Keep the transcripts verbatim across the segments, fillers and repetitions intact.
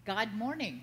God morning.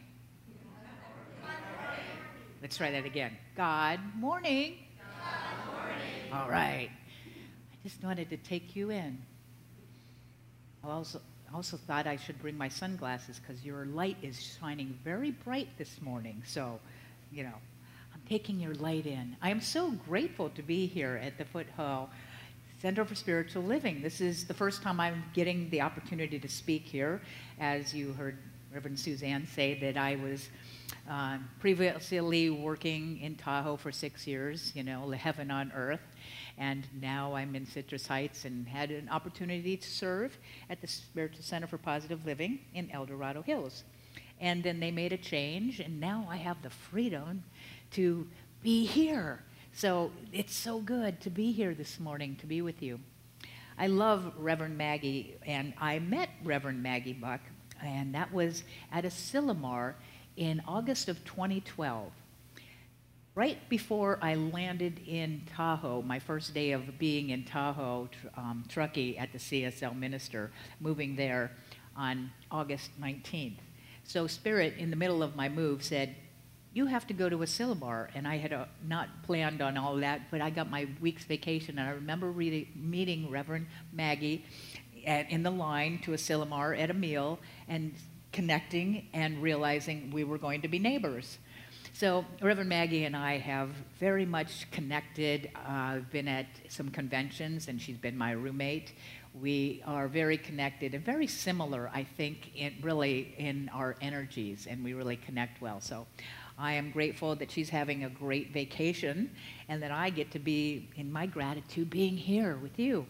Let's try that again. God morning. God morning. All right. I just wanted to take you in. I also, also thought I should bring my sunglasses because your light is shining very bright this morning. So, you know, I'm taking your light in. I am so grateful to be here at the Foothill Center for Spiritual Living. This is the first time I'm getting the opportunity to speak here. As you heard Reverend Suzanne say, that I was uh, previously working in Tahoe for six years, you know, heaven on earth. And now I'm in Citrus Heights and had an opportunity to serve at the Spiritual Center for Positive Living in El Dorado Hills. And then they made a change, and now I have the freedom to be here. So it's so good to be here this morning, to be with you. I love Reverend Maggie, and I met Reverend Maggie Buck, and that was at Asilomar in August of twenty twelve. Right before I landed in Tahoe, my first day of being in Tahoe, um, Truckee at the C S L Minister, moving there on August nineteenth. So Spirit, in the middle of my move, said, you have to go to Asilomar. And I had uh, not planned on all that, but I got my week's vacation, and I remember reading, meeting Reverend Maggie at, in the line to Asilomar at a meal and connecting and realizing we were going to be neighbors. So Reverend Maggie and I have very much connected. I've uh, been at some conventions, and she's been my roommate. We are very connected and very similar, I think, in, really in our energies, and we really connect well. So I am grateful that she's having a great vacation and that I get to be, in my gratitude, being here with you.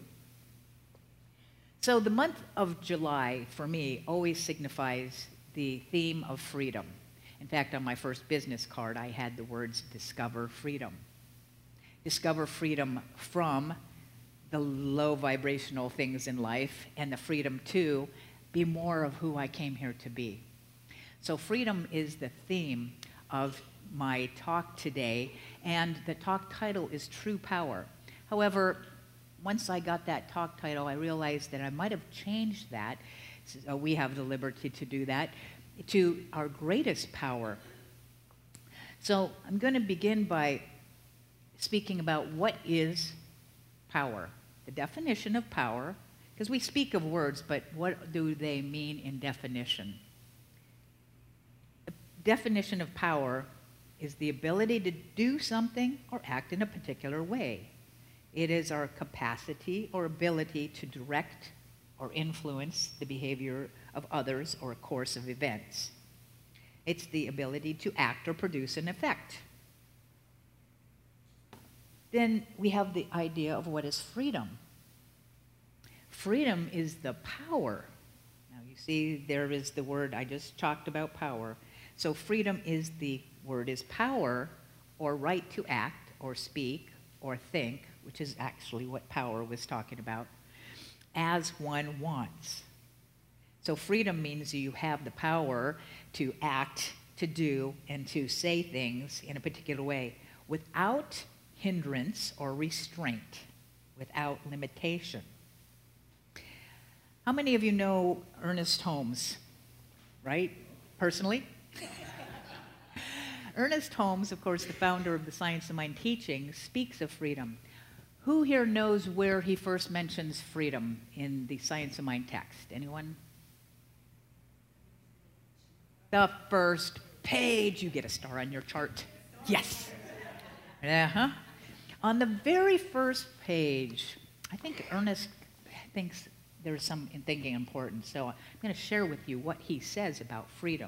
So the month of July, for me, always signifies the theme of freedom. In fact, on my first business card, I had the words, discover freedom. Discover freedom from the low vibrational things in life, and the freedom to be more of who I came here to be. So freedom is the theme of my talk today, and the talk title is True Power. However, once I got that talk title, I realized that I might have changed that. So we have the liberty to do that, to our greatest power. So I'm going to begin by speaking about what is power, the definition of power, because we speak of words, but what do they mean in definition? The definition of power is the ability to do something or act in a particular way. It is our capacity or ability to direct or influence the behavior of others or a course of events. It's the ability to act or produce an effect. Then we have the idea of what is freedom. Freedom is the power. Now you see there is the word, I just talked about power. So freedom is the word is power, or right to act or speak or think, which is actually what power was talking about, as one wants. So freedom means you have the power to act, to do, and to say things in a particular way without hindrance or restraint, without limitation. How many of you know Ernest Holmes, right? Personally? Ernest Holmes, of course, the founder of the Science of Mind teaching, speaks of freedom. Who here knows where he first mentions freedom in the Science of Mind text? Anyone? The first page. You get a star on your chart. Yes. Uh-huh. On the very first page, I think Ernest thinks there's some in thinking important. So I'm going to share with you what he says about freedom.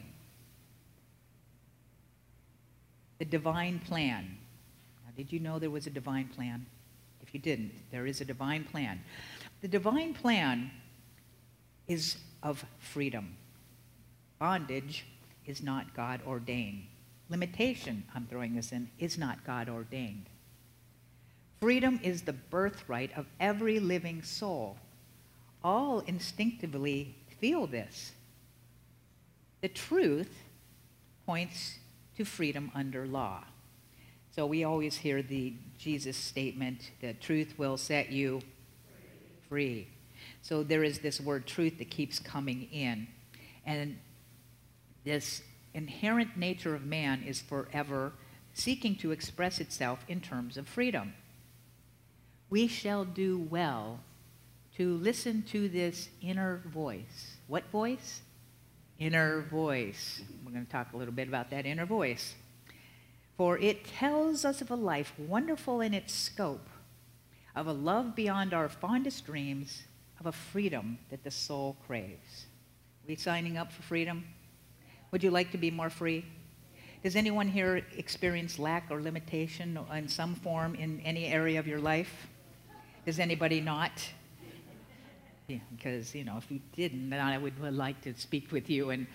The divine plan. Now, did you know there was a divine plan? If you didn't, there is a divine plan. The divine plan is of freedom. Bondage is not God ordained. Limitation, I'm throwing this in, is not God ordained. Freedom is the birthright of every living soul. All instinctively feel this. The truth points to freedom under law. So we always hear the Jesus statement, the truth will set you free. So there is this word truth that keeps coming in. And This inherent nature of man is forever seeking to express itself in terms of freedom. We shall do well to listen to this inner voice. What voice? Inner voice. We're going to talk a little bit about that inner voice. For it tells us of a life wonderful in its scope, of a love beyond our fondest dreams, of a freedom that the soul craves. Are we signing up for freedom? Would you like to be more free? Does anyone here experience lack or limitation in some form in any area of your life? Does anybody not? Yeah, because, you know, if you didn't, then I would, would like to speak with you. And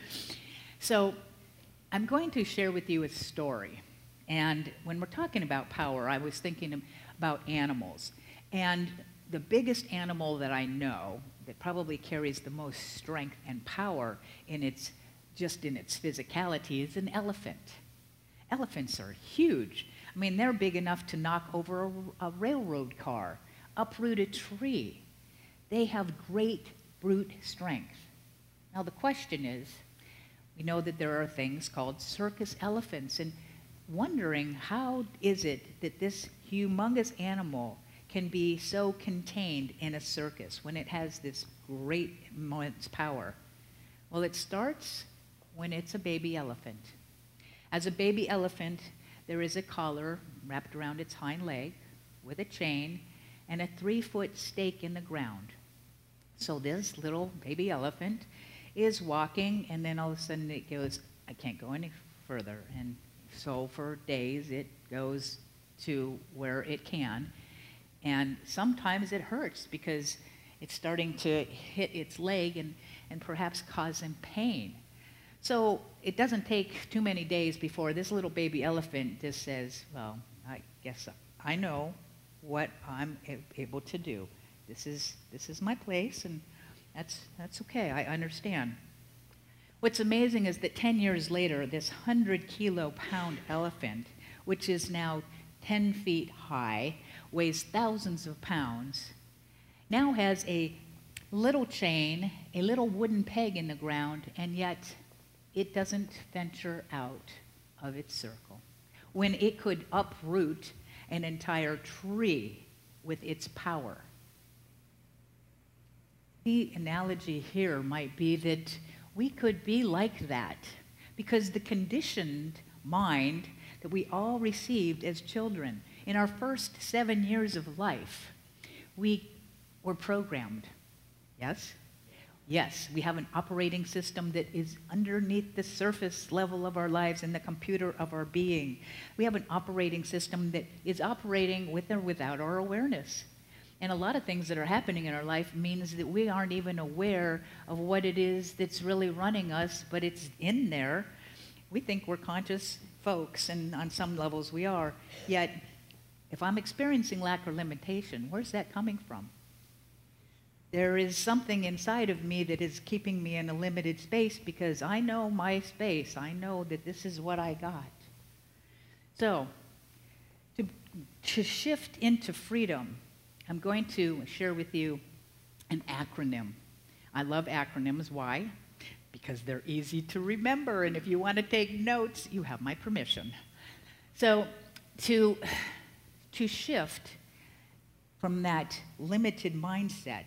so I'm going to share with you a story. And when we're talking about power, I was thinking about animals. And the biggest animal that I know that probably carries the most strength and power in its just in its physicality is an elephant. Elephants are huge. I mean, they're big enough to knock over a, a railroad car, uproot a tree. They have great brute strength. Now the question is, we know that there are things called circus elephants, and wondering how is it that this humongous animal can be so contained in a circus when it has this great immense power? Well, it starts when it's a baby elephant. As a baby elephant, there is a collar wrapped around its hind leg with a chain and a three-foot stake in the ground. So this little baby elephant is walking, and then all of a sudden it goes, I can't go any further. And so for days it goes to where it can. And sometimes it hurts because it's starting to hit its leg and, and perhaps cause him pain. So it doesn't take too many days before this little baby elephant just says, well, I guess I know what I'm able to do. This is, this is my place, and that's, that's okay. I understand. What's amazing is that ten years later, this one hundred kilo pound elephant, which is now ten feet high, weighs thousands of pounds, now has a little chain, a little wooden peg in the ground, and yet it doesn't venture out of its circle, when it could uproot an entire tree with its power. The analogy here might be that we could be like that, because the conditioned mind that we all received as children in our first seven years of life, we were programmed. Yes? Yes, we have an operating system that is underneath the surface level of our lives in the computer of our being. We have an operating system that is operating with or without our awareness. And a lot of things that are happening in our life means that we aren't even aware of what it is that's really running us, but it's in there. We think we're conscious folks, and on some levels we are. Yet, if I'm experiencing lack or limitation, where's that coming from? There is something inside of me that is keeping me in a limited space because I know my space. I know that this is what I got. So, to, to shift into freedom, I'm going to share with you an acronym. I love acronyms. Why? Because they're easy to remember, and if you want to take notes, you have my permission. So, to, to shift from that limited mindset,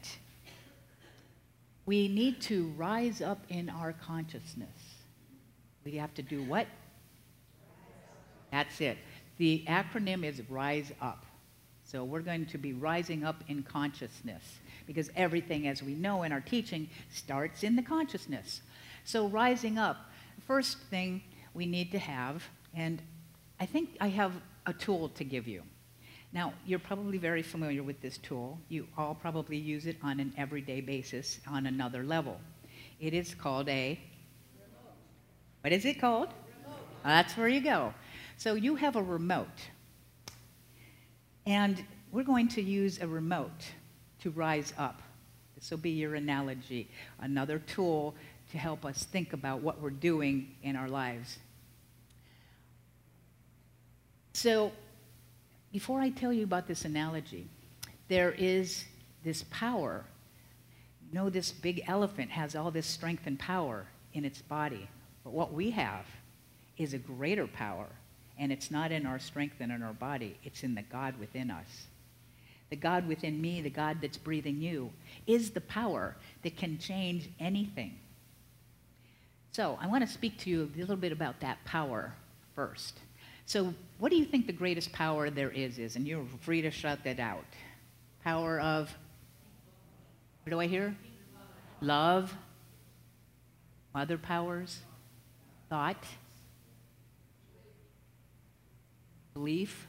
we need to rise up in our consciousness. We have to do what? That's it. The acronym is RISE UP. So we're going to be rising up in consciousness, because everything, as we know in our teaching, starts in the consciousness. So rising up, the first thing we need to have, and I think I have a tool to give you. Now, you're probably very familiar with this tool. You all probably use it on an everyday basis on another level. It is called a remote. What is it called? Remote. That's where you go. So you have a remote. And we're going to use a remote to rise up. This will be your analogy, another tool to help us think about what we're doing in our lives. So, before I tell you about this analogy, there is this power. You know, this big elephant has all this strength and power in its body. But what we have is a greater power, and it's not in our strength and in our body. It's in the God within us. The God within me, the God that's breathing you, is the power that can change anything. So I want to speak to you a little bit about that power first. So what do you think the greatest power there is is? And you're free to shut that out. Power of, what do I hear? Love. Other powers. Thought. Belief.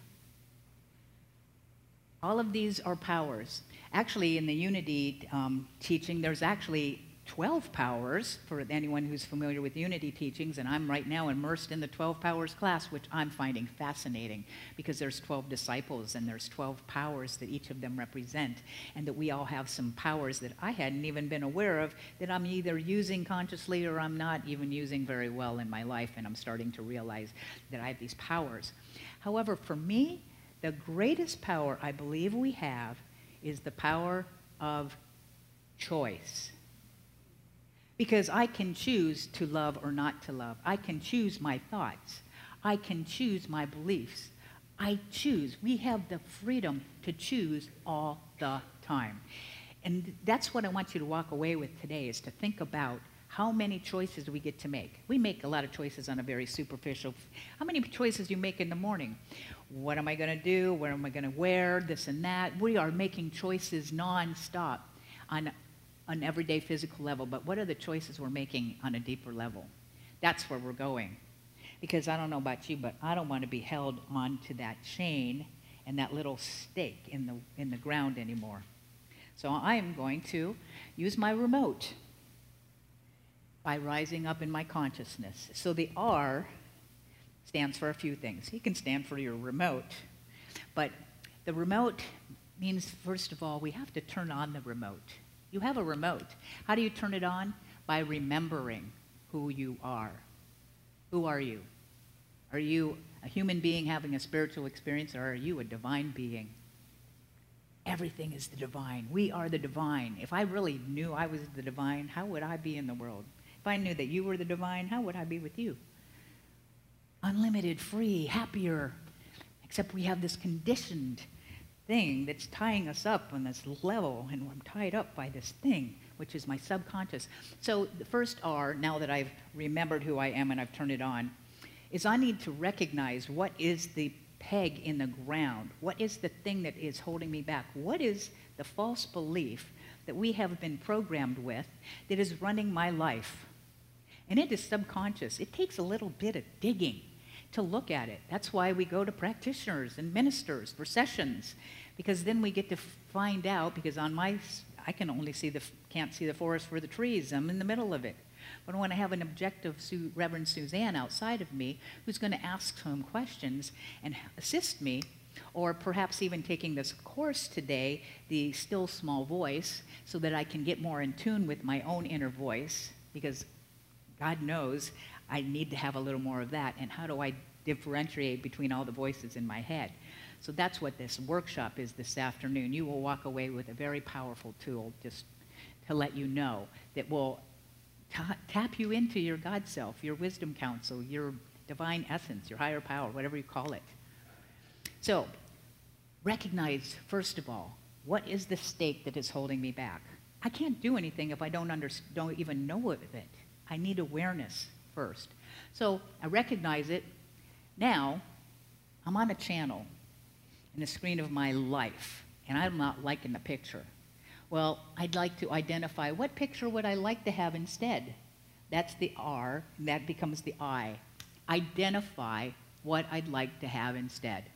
All of these are powers. Actually, in the Unity um, teaching, there's actually twelve powers for anyone who's familiar with Unity teachings, and I'm right now immersed in the twelve powers class, which I'm finding fascinating because there's twelve disciples and there's twelve powers that each of them represent, and that we all have some powers that I hadn't even been aware of that I'm either using consciously or I'm not even using very well in my life, and I'm starting to realize that I have these powers. However, for me, the greatest power I believe we have is the power of choice. Because I can choose to love or not to love. I can choose my thoughts. I can choose my beliefs. I choose. We have the freedom to choose all the time. And that's what I want you to walk away with today, is to think about how many choices we get to make. We make a lot of choices on a very superficial. How many choices do you make in the morning? What am I going to do? What am I going to wear? This and that. We are making choices nonstop on an everyday physical level. But what are the choices we're making on a deeper level? That's where we're going. Because I don't know about you, but I don't want to be held onto that chain and that little stake in the, in the ground anymore. So I am going to use my remote by rising up in my consciousness. So the R stands for a few things. It can stand for your remote, but the remote means, first of all, we have to turn on the remote. You have a remote. How do you turn it on? By remembering who you are. Who are you? Are you a human being having a spiritual experience, or are you a divine being? Everything is the divine. We are the divine. If I really knew I was the divine, how would I be in the world? If I knew that you were the divine, how would I be with you? Unlimited, free, happier. Except we have this conditioned thing that's tying us up on this level, and I'm tied up by this thing, which is my subconscious. So the first R, now that I've remembered who I am and I've turned it on, is I need to recognize what is the peg in the ground. What is the thing that is holding me back? What is the false belief that we have been programmed with that is running my life? And it is subconscious. It takes a little bit of digging to look at it. That's why we go to practitioners and ministers for sessions, because then we get to find out, because on my, I can only see the, can't see the forest for the trees. I'm in the middle of it. But I want to have an objective Sue, Reverend Suzanne outside of me who's going to ask some questions and assist me, or perhaps even taking this course today, the still small voice, so that I can get more in tune with my own inner voice, because God knows I need to have a little more of that. And how do I differentiate between all the voices in my head? So that's what this workshop is this afternoon. You will walk away with a very powerful tool, just to let you know, that will ta- tap you into your God self, your wisdom counsel, your divine essence, your higher power, whatever you call it. So recognize, first of all, what is the stake that is holding me back? I can't do anything if I don't, under, don't even know of it. I need awareness first. So I recognize it. Now, I'm on a channel in the screen of my life, and I'm not liking the picture. Well, I'd like to identify what picture would I like to have instead. That's the R, and that becomes the I. Identify what I'd like to have instead.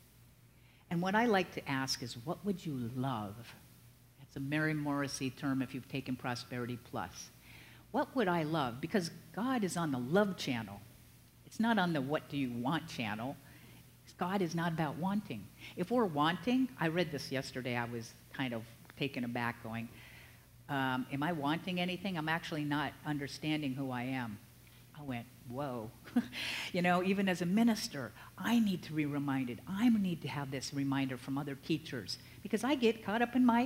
And what I like to ask is, what would you love? That's a Mary Morrissey term if you've taken Prosperity Plus. What would I love? Because God is on the love channel. It's not on the what do you want channel. God is not about wanting. If we're wanting, I read this yesterday, I was kind of taken aback going, um, am I wanting anything? I'm actually not understanding who I am. I went, whoa. You know, even as a minister, I need to be reminded. I need to have this reminder from other teachers, because I get caught up in my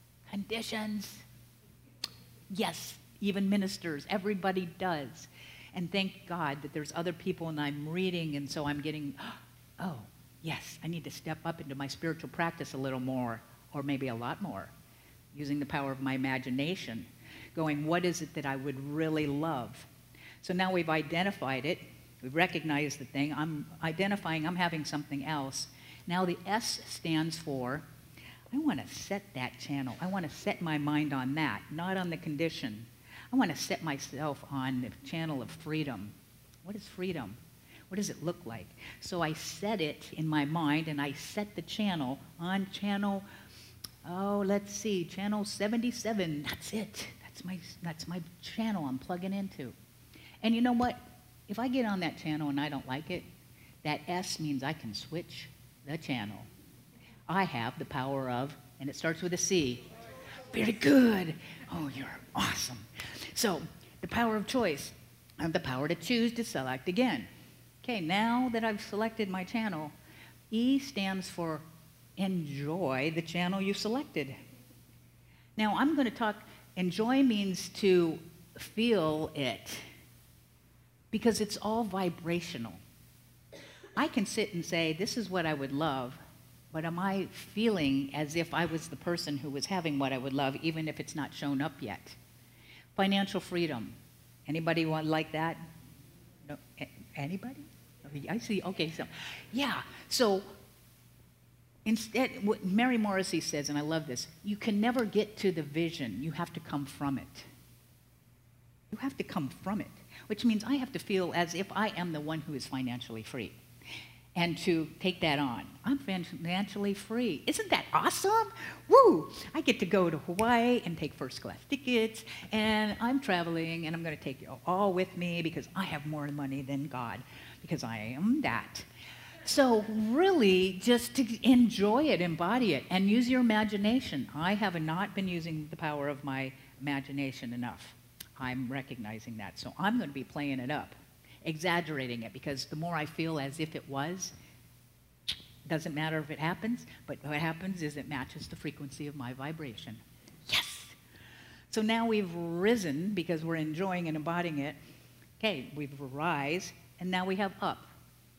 conditions. Yes, even ministers, everybody does. And thank God that there's other people and I'm reading, and so I'm getting, oh, yes, I need to step up into my spiritual practice a little more, or maybe a lot more, using the power of my imagination, going, what is it that I would really love? So now we've identified it. We've recognized the thing. I'm identifying I'm having something else. Now the S stands for, I want to set that channel. I want to set my mind on that, not on the condition. I want to set myself on the channel of freedom. What is freedom? What does it look like? So I set it in my mind, and I set the channel on channel, oh, let's see, channel seventy-seven. That's it. That's my, that's my channel I'm plugging into. And you know what? If I get on that channel and I don't like it, that S means I can switch the channel. I have the power of, and it starts with a C. Very good. Oh, you're awesome. So, the power of choice. I have the power to choose to select again. Okay, now that I've selected my channel, E stands for enjoy the channel you selected. Now, I'm going to talk, enjoy means to feel it, because it's all vibrational. I can sit and say, this is what I would love, but am I feeling as if I was the person who was having what I would love, even if it's not shown up yet? Financial freedom. Anybody want like that? No, anybody? I see, okay, so, yeah, so instead, what Mary Morrissey says, and I love this, you can never get to the vision, you have to come from it. You have to come from it, which means I have to feel as if I am the one who is financially free. And to take that on. I'm financially free. Isn't that awesome? Woo! I get to go to Hawaii and take first class tickets, and I'm traveling, and I'm going to take you all with me because I have more money than God, because I am that. So really, just to enjoy it, embody it, and use your imagination. I have not been using the power of my imagination enough. I'm recognizing that. So I'm going to be playing it up, exaggerating it, because the more I feel as if it was, doesn't matter if it happens, but what happens is it matches the frequency of my vibration. Yes! So now we've risen because we're enjoying and embodying it. Okay, we've rise, and now we have up.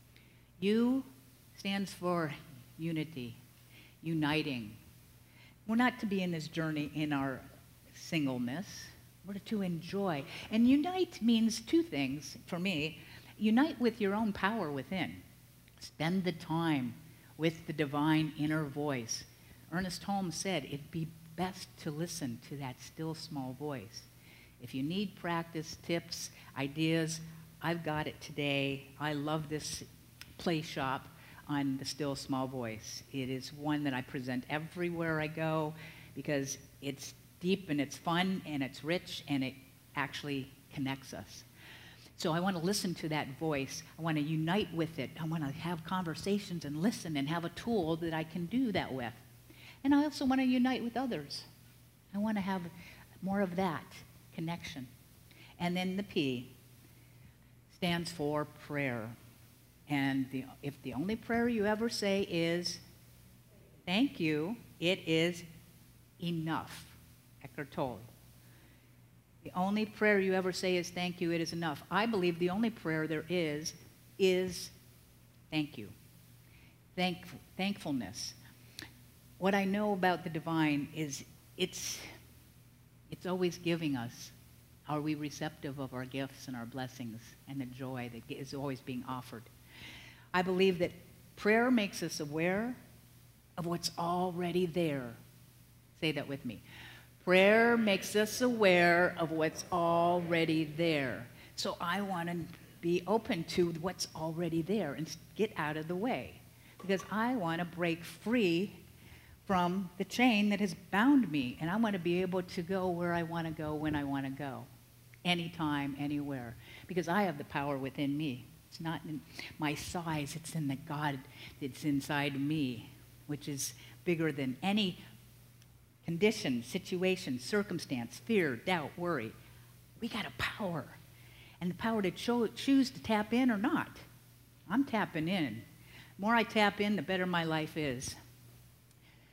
U stands for unity, uniting. We're not to be in this journey in our singleness. We're to enjoy. And unite means two things for me. Unite with your own power within. Spend the time with the divine inner voice. Ernest Holmes said it'd be best to listen to that still small voice. If you need practice, tips, ideas, I've got it today. I love this play shop on the still small voice. It is one that I present everywhere I go because it's deep and it's fun and it's rich and it actually connects us. So I want to listen to that voice. I want to unite with it. I want to have conversations and listen and have a tool that I can do that with. And I also want to unite with others. I want to have more of that connection. And then the P stands for prayer. And the, if the only prayer you ever say is, thank you, it is enough. Eckhart Tolle. The only prayer you ever say is thank you, it is enough. I believe the only prayer there is, is thank you. Thank, thankfulness. What I know about the divine is it's, it's always giving us. Are we receptive of our gifts and our blessings and the joy that is always being offered? I believe that prayer makes us aware of what's already there. Say that with me. Prayer makes us aware of what's already there. So I want to be open to what's already there and get out of the way, because I want to break free from the chain that has bound me, and I want to be able to go where I want to go when I want to go, anytime, anywhere, because I have the power within me. It's not in my size, it's in the God that's inside me, which is bigger than any condition, situation, circumstance, fear, doubt, worry. We got a power, and the power to cho- choose to tap in or not. I'm tapping in. The more I tap in, the better my life is.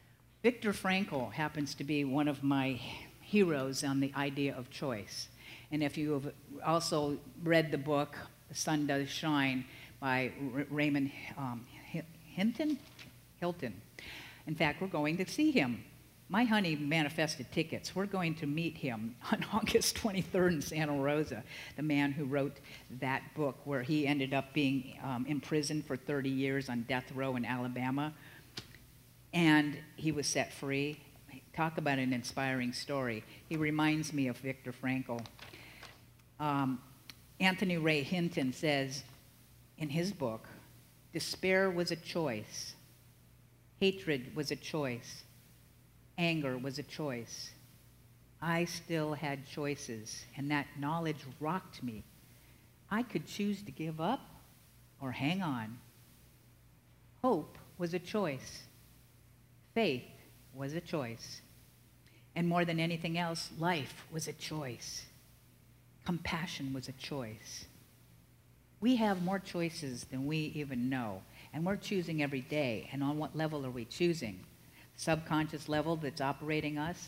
Viktor Frankl happens to be one of my heroes on the idea of choice. And if you have also read the book, The Sun Does Shine, by R- Raymond um, Hinton? Hilton. In fact, we're going to see him. My honey manifested tickets. We're going to meet him on August twenty-third in Santa Rosa, the man who wrote that book where he ended up being um, imprisoned for thirty years on death row in Alabama. And he was set free. Talk about an inspiring story. He reminds me of Viktor Frankl. Um, Anthony Ray Hinton says in his book, despair was a choice. Hatred was a choice. Anger was a choice. I still had choices, and that knowledge rocked me. I could choose to give up or hang on. Hope was a choice. Faith was a choice. And more than anything else, life was a choice. Compassion was a choice. We have more choices than we even know, and we're choosing every day. And on what level are we choosing? Subconscious level that's operating us?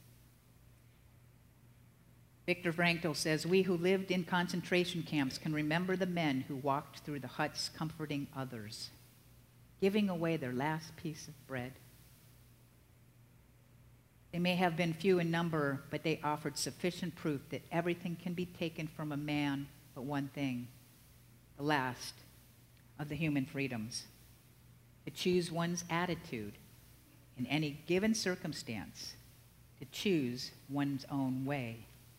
Viktor Frankl says, we who lived in concentration camps can remember the men who walked through the huts comforting others, giving away their last piece of bread. They may have been few in number, but they offered sufficient proof that everything can be taken from a man but one thing, the last of the human freedoms, to choose one's attitude in any given circumstance, to choose one's own way.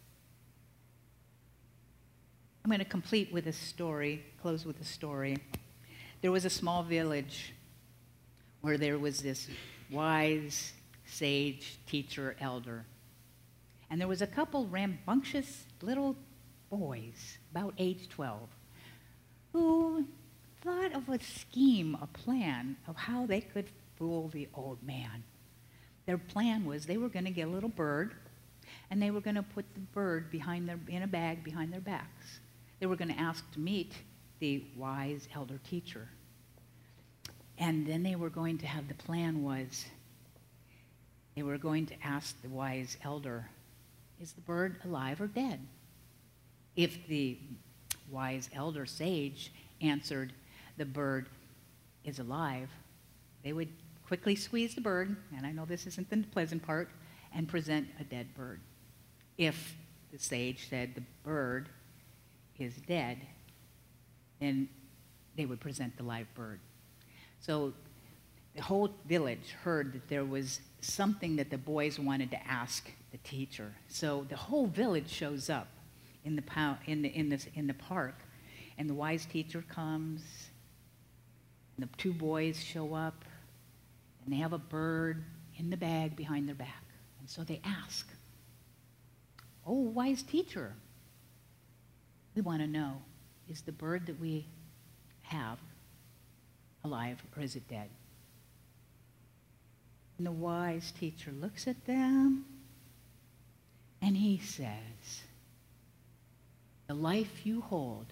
I'm going to complete with a story, close with a story. There was a small village where there was this wise, sage, teacher, elder. And there was a couple rambunctious little boys, about age twelve, who thought of a scheme, a plan of how they could fool the old man. Their plan was they were going to get a little bird, and they were going to put the bird behind their, in a bag behind their backs. They were going to ask to meet the wise elder teacher. And then they were going to have, the plan was, they were going to ask the wise elder, is the bird alive or dead? If the wise elder sage answered, the bird is alive, they would quickly squeeze the bird, and I know this isn't the pleasant part, and present a dead bird. If the sage said the bird is dead, then they would present the live bird. So the whole village heard that there was something that the boys wanted to ask the teacher. So the whole village shows up in the, pow- in the, in this, in the park, and the wise teacher comes, and the two boys show up, and they have a bird in the bag behind their back. And so they ask, oh, wise teacher, we want to know, is the bird that we have alive or is it dead? And the wise teacher looks at them and he says, the life you hold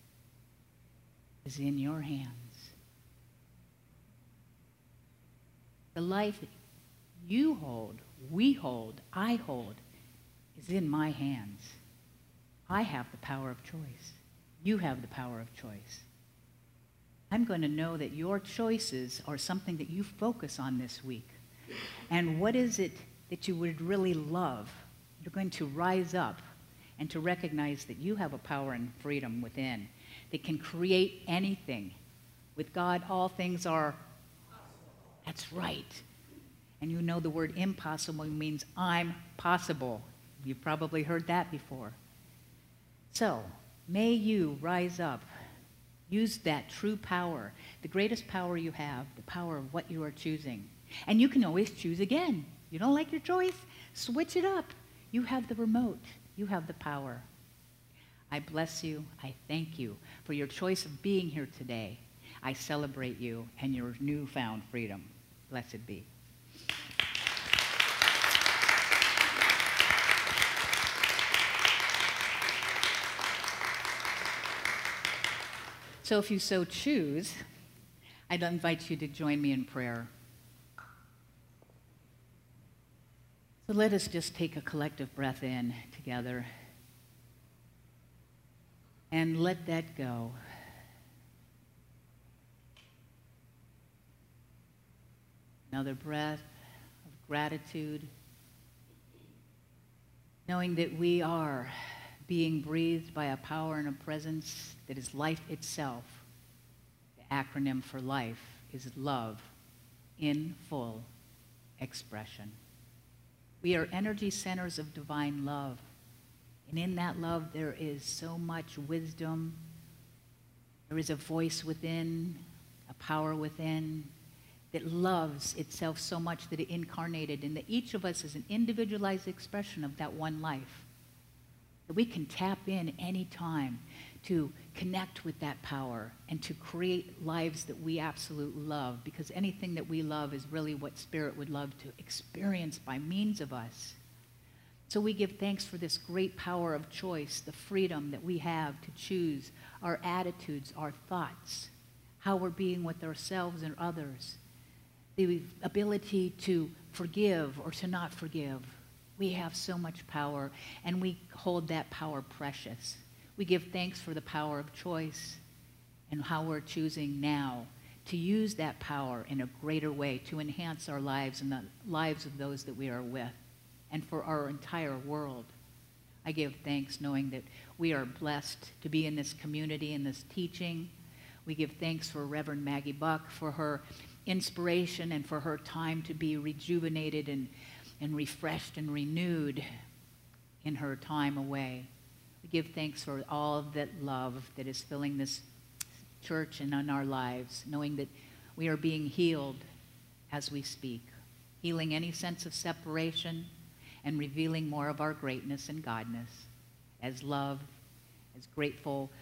is in your hands. The life you hold, we hold, I hold, is in my hands. I have the power of choice. You have the power of choice. I'm going to know that your choices are something that you focus on this week. And what is it that you would really love? You're going to rise up and to recognize that you have a power and freedom within that can create anything. With God, all things are possible. That's right. And you know the word impossible means I'm possible. You've probably heard that before. So, may you rise up. Use that true power, the greatest power you have, the power of what you are choosing. And you can always choose again. You don't like your choice? Switch it up. You have the remote. You have the power. I bless you. I thank you for your choice of being here today. I celebrate you and your newfound freedom. Blessed be. So if you so choose, I'd invite you to join me in prayer. So let us just take a collective breath in together. and let that go. Another breath of gratitude, knowing that we are being breathed by a power and a presence that is life itself. The acronym for life is love in full expression. We are energy centers of divine love. And in that love, there is so much wisdom. There is a voice within, a power within, that loves itself so much that it incarnated, and that each of us is an individualized expression of that one life. That we can tap in any time to connect with that power and to create lives that we absolutely love, because anything that we love is really what Spirit would love to experience by means of us. So we give thanks for this great power of choice, the freedom that we have to choose our attitudes, our thoughts, how we're being with ourselves and others, the ability to forgive or to not forgive. We have so much power, and we hold that power precious. We give thanks for the power of choice and how we're choosing now to use that power in a greater way to enhance our lives and the lives of those that we are with, and for our entire world. I give thanks knowing that we are blessed to be in this community, in this teaching. We give thanks for Reverend Maggie Buck, for her inspiration and for her time to be rejuvenated and, and refreshed and renewed in her time away. We give thanks for all of that love that is filling this church and in our lives, knowing that we are being healed as we speak, healing any sense of separation and revealing more of our greatness and godness as love, as grateful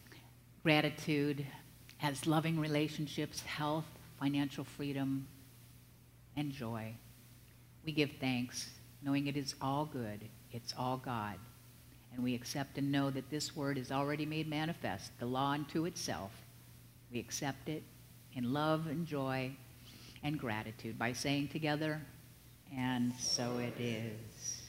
gratitude, as loving relationships, health, financial freedom, and joy. We give thanks, knowing it is all good, it's all God, and we accept and know that this word is already made manifest, the law unto itself. We accept it in love and joy and gratitude by saying together, and so it is.